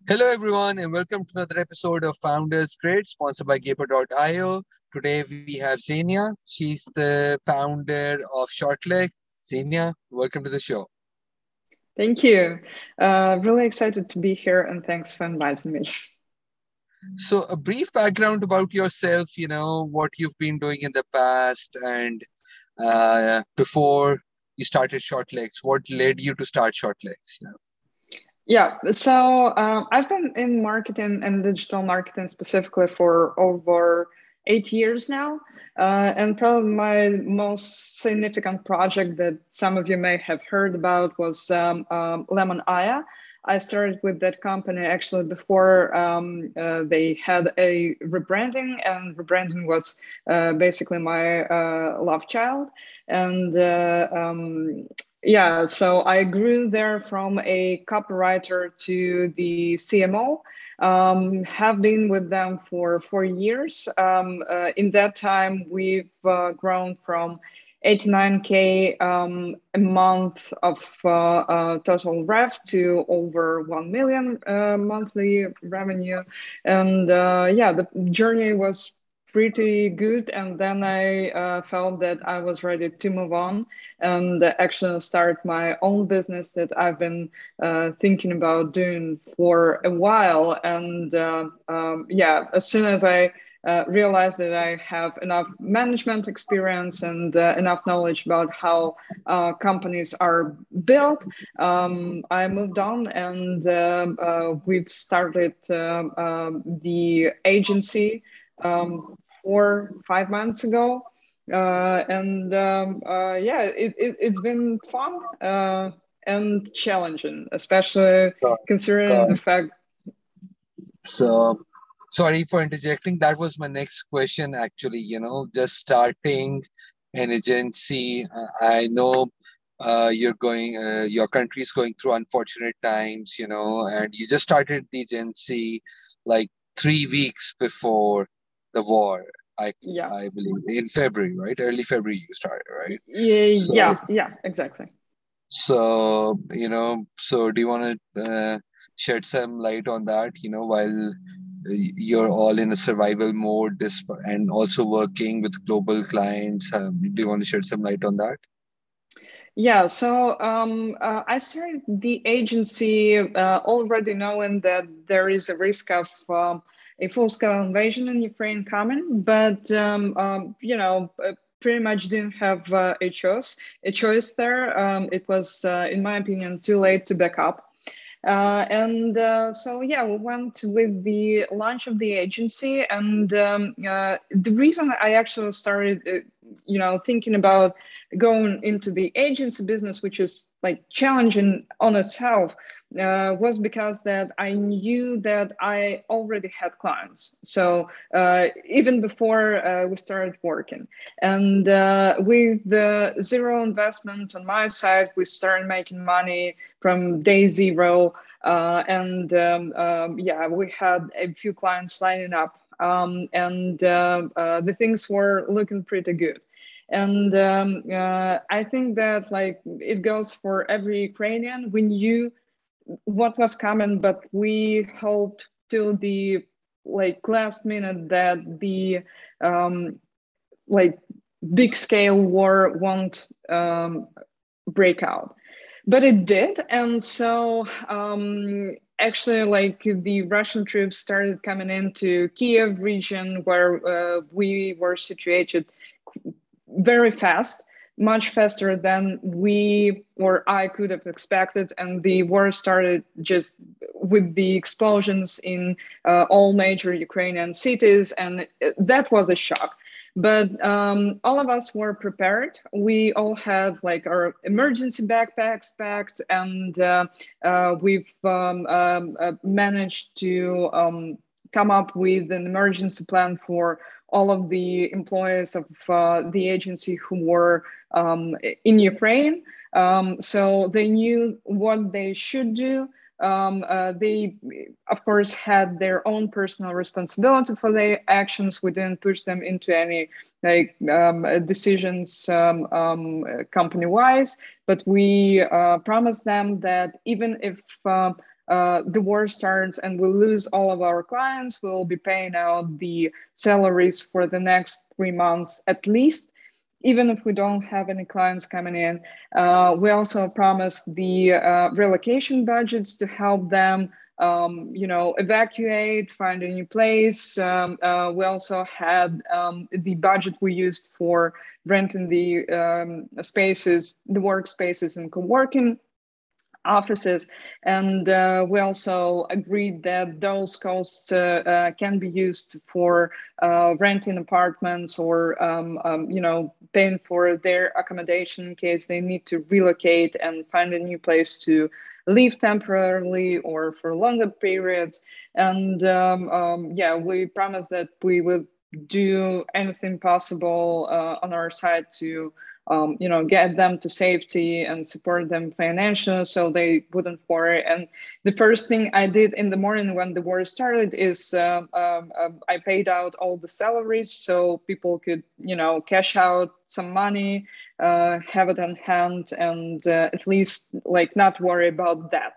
Hello, everyone, and welcome to another episode of Founders Grid, sponsored by Gaper.io. Today, we have Xenia. She's the founder of Shortleg. Xenia, welcome to the show. Thank you. Really excited to be here and thanks for inviting me. So, a brief background about yourself, what you've been doing in the past and before you started Shortlegs. What led you to start Shortlegs? Yeah, so I've been in marketing and digital marketing specifically for over 8 years now. And probably my most significant project that some of you may have heard about was Lemon Aya. I started with that company actually before they had a rebranding, and rebranding was basically my love child. And yeah, so I grew there from a copywriter to the CMO. Have been with them for 4 years. In that time, we've grown from 89K a month of total rev to over 1 million monthly revenue. And yeah, the journey was pretty good. And then I felt that I was ready to move on and actually start my own business that I've been thinking about doing for a while. And yeah, as soon as I realized that I have enough management experience and enough knowledge about how companies are built, I moved on and we've started the agency 4 5 months ago. And yeah, it's been fun and challenging, especially Sure. considering the fact. So, sorry for interjecting. That was my next question, actually. Just starting an agency. I know your country is going through unfortunate times, and you just started the agency like 3 weeks before the war. I Yeah. I believe in February, right? Early February you started, right? So, Yeah, exactly. so do you want to shed some light on that, while you're all in a survival mode this and also working with global clients? Do you want to shed some light on that? Yeah, so I started the agency already knowing that there is a risk of a full-scale invasion in Ukraine coming, but pretty much didn't have a choice there. It was, in my opinion, too late to back up. And so, yeah, we went with the launch of the agency. And the reason I actually started, thinking about going into the agency business, which is like challenging on itself, was because that I knew that I already had clients. So even before we started working, and with the zero investment on my side, we started making money from day zero. And yeah, we had a few clients lining up, and the things were looking pretty good. And I think that like it goes for every Ukrainian. We knew what was coming, but we hoped till the like last minute that the um, like big scale war won't break out, but it did. And so actually like the Russian troops started coming into Kiev region where we were situated very fast, much faster than we or I could have expected. And the war started just with the explosions in all major Ukrainian cities. And that was a shock. But all of us were prepared. We all had like our emergency backpacks packed, and we've managed to come up with an emergency plan for all of the employees of the agency who were in Ukraine. So they knew what they should do. They, of course, had their own personal responsibility for their actions. We didn't push them into any like decisions company-wise, but we promised them that even if the war starts and we lose all of our clients, we'll be paying out the salaries for the next 3 months at least, even if we don't have any clients coming in. We also promised the relocation budgets to help them evacuate, find a new place. We also had the budget we used for renting the spaces, the workspaces and co-working offices. And we also agreed that those costs can be used for renting apartments or, paying for their accommodation in case they need to relocate and find a new place to live temporarily or for longer periods. And we promised that we would do anything possible on our side to get them to safety and support them financially so they wouldn't worry. And the first thing I did in the morning when the war started is I paid out all the salaries so people could, cash out some money, have it on hand, and at least like not worry about that.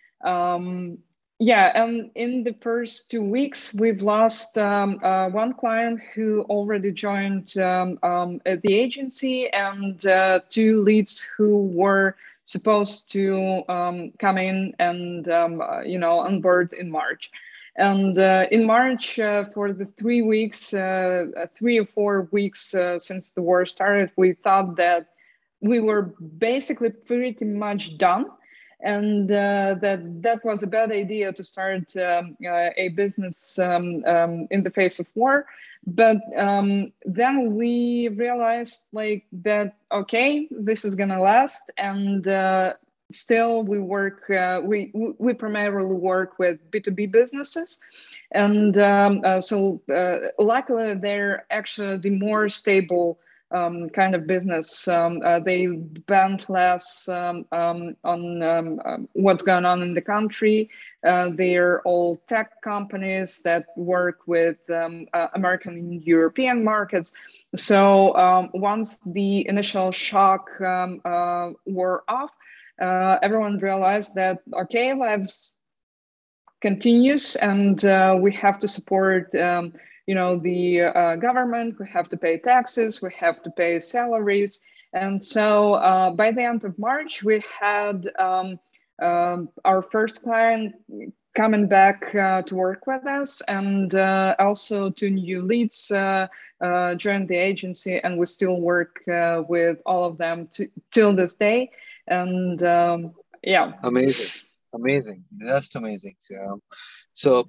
And in the first 2 weeks, we've lost one client who already joined at the agency, and two leads who were supposed to come in and on board in March. And in March, for the 3 weeks, 3 or 4 weeks since the war started, we thought that we were basically pretty much done, and that was a bad idea to start a business in the face of war. But then we realized that, okay, this is gonna last, and still we work, we primarily work with B2B businesses. And so luckily they're actually the more stable kind of business. They depend less on what's going on in the country. They're all tech companies that work with American and European markets. So once the initial shock wore off, everyone realized that, okay, lives continues, and we have to support the government, we have to pay taxes, we have to pay salaries. And so by the end of March, we had our first client coming back to work with us, and also two new leads joined the agency, and we still work with all of them till this day. And Amazing, just amazing. So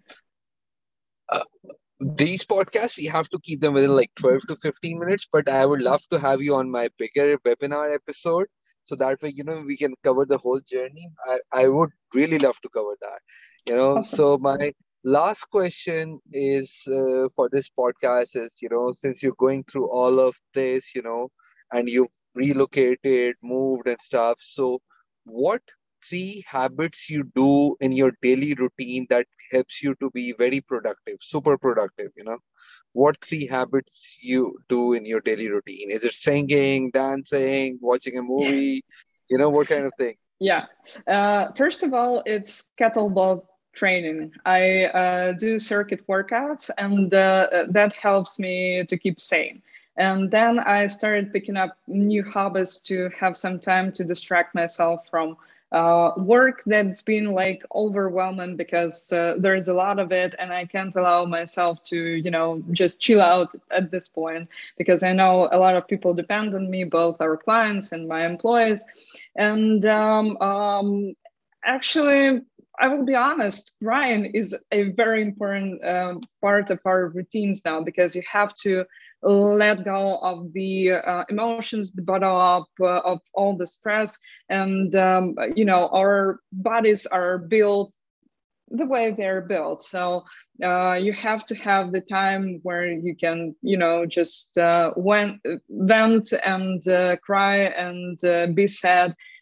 these podcasts, we have to keep them within like 12 to 15 minutes, but I would love to have you on my bigger webinar episode, so that way we can cover the whole journey. I would really love to cover that. awesome. So my last question is for this podcast is, since you're going through all of this, and you've relocated, moved and stuff, so what 3 habits you do in your daily routine that helps you to be very productive, super productive? What 3 habits you do in your daily routine? Is it singing, dancing, watching a movie? What kind of thing? Yeah. First of all, it's kettlebell training. I do circuit workouts, and that helps me to keep sane. And then I started picking up new hobbies to have some time to distract myself from work that's been like overwhelming, because there's a lot of it and I can't allow myself to, just chill out at this point, because I know a lot of people depend on me, both our clients and my employees. And actually, I will be honest, Ryan is a very important part of our routines now, because you have to let go of the emotions, the bottle up of all the stress. And, our bodies are built the way they're built. So you have to have the time where you can, just vent and cry and be sad.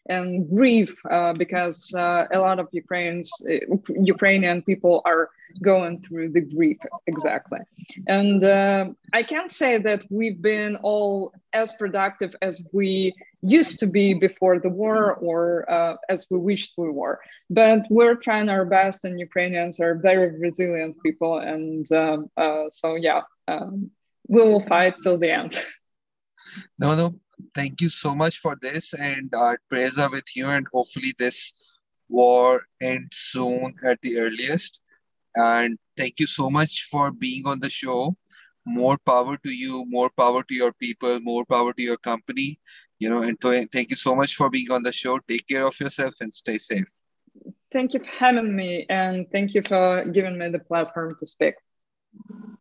and grief, because a lot of Ukrainian people are going through the grief, exactly. And I can't say that we've been all as productive as we used to be before the war, or as we wished we were, but we're trying our best, and Ukrainians are very resilient people, and so yeah, we will fight till the end. No, thank you so much for this, and our prayers are with you, and hopefully this war ends soon at the earliest. And thank you so much for being on the show. More power to you, more power to your people, more power to your company. And thank you so much for being on the show. Take care of yourself and stay safe. Thank you for having me, and thank you for giving me the platform to speak.